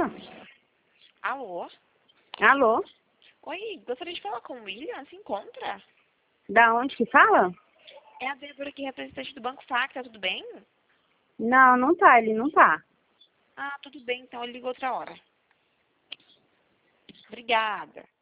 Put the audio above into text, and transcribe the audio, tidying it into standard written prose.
moça? Alô? Alô? Oi, gostaria de falar com o William. Se encontra? Da onde que fala? É a Débora aqui, representante do Banco Facta, tudo bem? Não, não tá, ele não tá. Ah, tudo bem, então eu ligo outra hora. Obrigada.